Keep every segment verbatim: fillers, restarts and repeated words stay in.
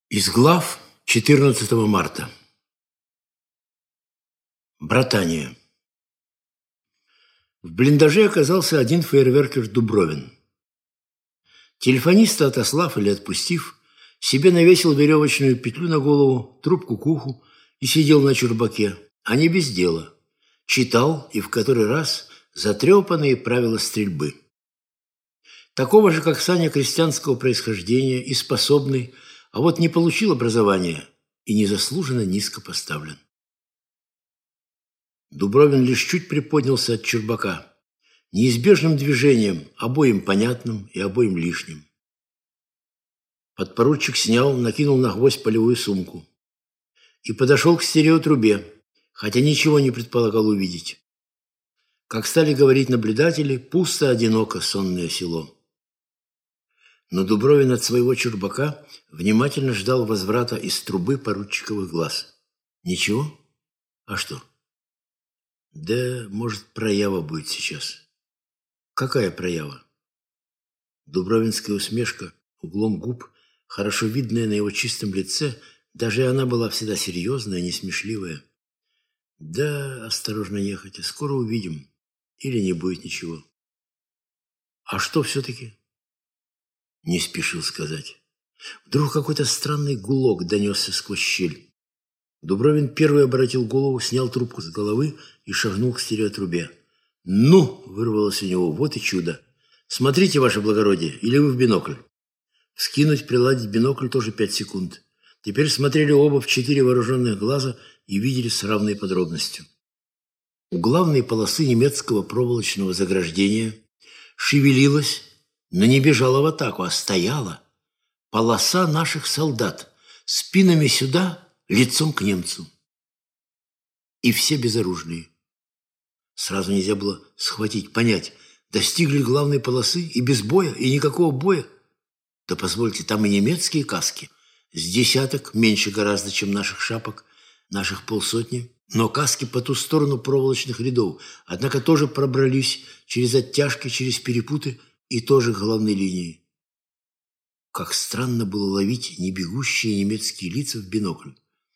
Из глав четырнадцатого марта. Братания. В блиндаже оказался один фейерверкер Дубровин. Телефониста отослав или отпустив, себе навесил веревочную петлю на голову, трубку к уху и сидел на чурбаке, а не без дела. Читал и в который раз затрепанные правила стрельбы. Такого же, как Саня, крестьянского происхождения и способный, а вот не получил образования и незаслуженно низко поставлен. Дубровин лишь чуть приподнялся от чурбака, неизбежным движением, обоим понятным и обоим лишним. Подпоручик снял, накинул на гвоздь полевую сумку и подошел к стереотрубе, хотя ничего не предполагал увидеть. Как стали говорить наблюдатели, пусто, одиноко сонное село. Но Дубровин от своего чурбака внимательно ждал возврата из трубы поручиковых глаз. Ничего? А что? Да, может, проява будет сейчас. Какая проява? Дубровинская усмешка, углом губ, хорошо видная на его чистом лице, даже она была всегда серьезная, несмешливая. Да, осторожно нехотя, скоро увидим. Или не будет ничего. А что все-таки? Не спешил сказать. Вдруг какой-то странный гулок донесся сквозь щель. Дубровин первый обратил голову, снял трубку с головы и шагнул к стереотрубе. «Ну!» — вырвалось у него. «Вот и чудо! Смотрите, ваше благородие, или вы в бинокль?» Вскинуть, приладить бинокль тоже пять секунд. Теперь смотрели оба в четыре вооруженных глаза и видели с равной подробностью. У главной полосы немецкого проволочного заграждения шевелилась, но не бежала в атаку, а стояла полоса наших солдат, спинами сюда, лицом к немцу. И все безоружные. Сразу нельзя было схватить, понять, достигли главной полосы и без боя, и никакого боя. Да позвольте, там и немецкие каски, с десяток, меньше гораздо, чем наших шапок, наших полсотни, но каски по ту сторону проволочных рядов, однако тоже пробрались через оттяжки, через перепуты и тоже к главной линии. Как странно было ловить небегущие немецкие лица в бинокль.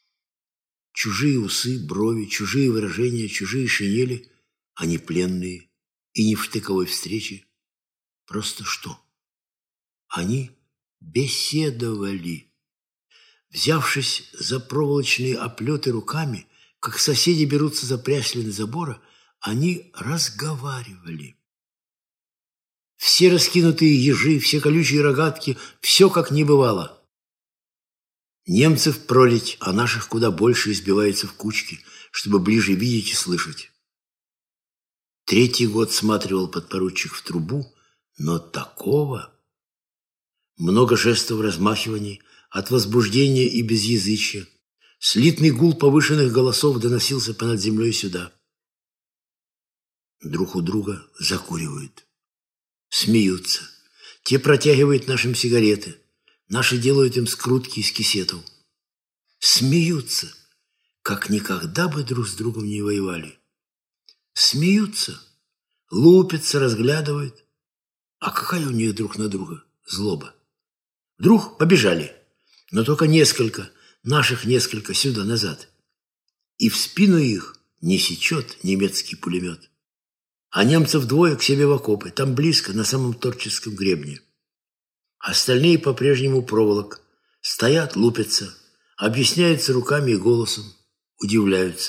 Чужие усы, брови, чужие выражения, чужие шинели, а не пленные и не в штыковой встрече. Просто что? Они беседовали. Взявшись за проволочные оплеты руками, как соседи берутся за пряслины забора, они разговаривали. Все раскинутые ежи, все колючие рогатки, все как не бывало. Немцев пролить, а наших куда больше избивается в кучки, чтобы ближе видеть и слышать. Третий год сматривал подпоручик в трубу, но такого... Много жестов размахиваний, от возбуждения и безязычия. Слитный гул повышенных голосов доносился понад землей сюда. Друг у друга закуривают. Смеются. Те протягивают нашим сигареты. Наши делают им скрутки из кисетов. Смеются, как никогда бы друг с другом не воевали. Смеются, лупятся, разглядывают. А какая у них друг на друга злоба? Вдруг побежали, но только несколько, наших несколько сюда назад. И в спину их не сечет немецкий пулемет. А немцев двое к себе в окопы, там близко, на самом Торческом гребне. Остальные по-прежнему проволок. Стоят, лупятся, объясняются руками и голосом, удивляются.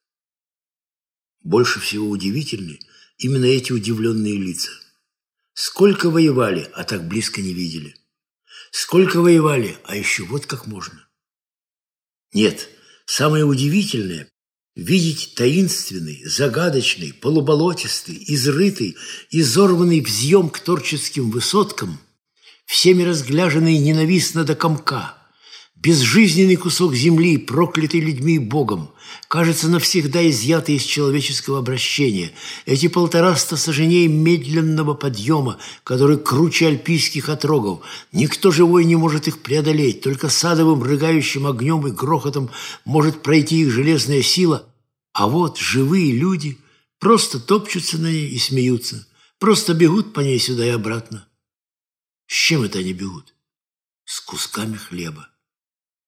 Больше всего удивительны именно эти удивленные лица. Сколько воевали, а так близко не видели. Сколько воевали, а еще вот как можно. Нет, самое удивительное — видеть таинственный, загадочный, полуболотистый, изрытый, изорванный взъем к торческим высоткам, всеми разгляженный ненавистно до комка, безжизненный кусок земли, проклятый людьми и Богом, кажется, навсегда изъятый из человеческого обращения, эти полтораста саженей медленного подъема, который круче альпийских отрогов. Никто живой не может их преодолеть, только садовым рыгающим огнем и грохотом может пройти их железная сила, а вот живые люди просто топчутся на ней и смеются, просто бегут по ней сюда и обратно. С чем это они бегут? С кусками хлеба.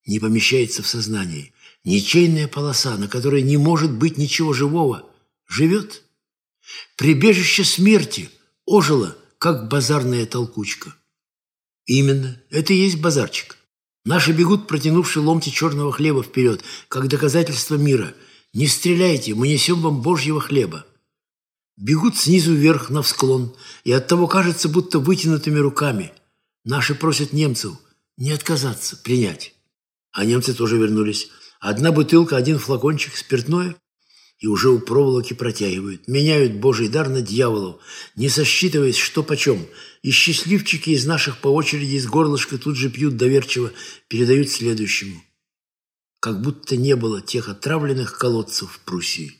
не помещается в сознании. Ничейная полоса, на которой не может быть ничего живого, живет. Прибежище смерти ожило, как базарная толкучка. Именно, это и есть базарчик. Наши бегут, протянувши ломти черного хлеба вперед, как доказательство мира. Не стреляйте, мы несем вам Божьего хлеба. Бегут снизу вверх на всклон, и оттого кажется, будто вытянутыми руками. Наши просят немцев не отказаться, принять. А немцы тоже вернулись. Одна бутылка, один флакончик, спиртное, и уже у проволоки протягивают. Меняют Божий дар на дьяволов, не сосчитываясь, что почем. И счастливчики из наших по очереди из горлышка тут же пьют доверчиво, передают следующему. Как будто не было тех отравленных колодцев в Пруссии.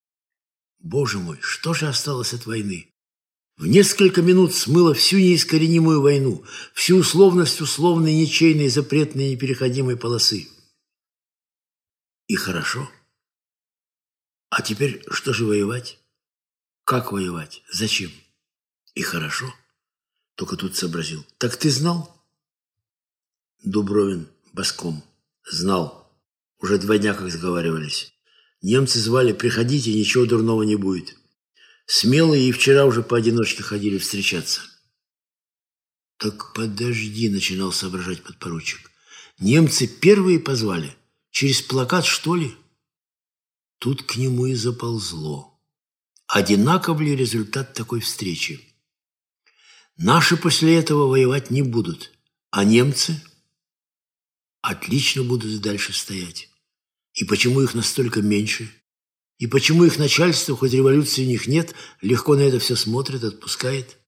Боже мой, что же осталось от войны? В несколько минут смыло всю неискоренимую войну, всю условность условной, ничейной, запретной, непереходимой полосы. И хорошо. А теперь что же воевать? Как воевать? Зачем? И хорошо. Только тут сообразил. Так ты знал? Дубровин боском. Знал. Уже два дня как сговаривались. Немцы звали: приходите, ничего дурного не будет. Смелые и вчера уже поодиночке ходили встречаться. Так подожди, начинал соображать подпоручик. Немцы первые позвали? Через плакат, что ли? Тут к нему и заползло. Одинаков ли результат такой встречи? Наши после этого воевать не будут, а немцы отлично будут дальше стоять. И почему их настолько меньше? И почему их начальство, хоть революции у них нет, легко на это все смотрит, отпускает?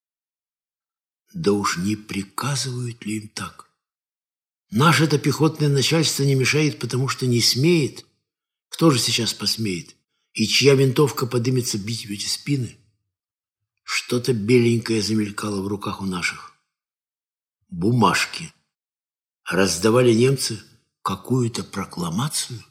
Да уж не приказывают ли им так? Наше-то пехотное начальство не мешает, потому что не смеет. Кто же сейчас посмеет? И чья винтовка подымется бить в эти спины? Что-то беленькое замелькало в руках у наших. Бумажки. Раздавали немцы какую-то прокламацию?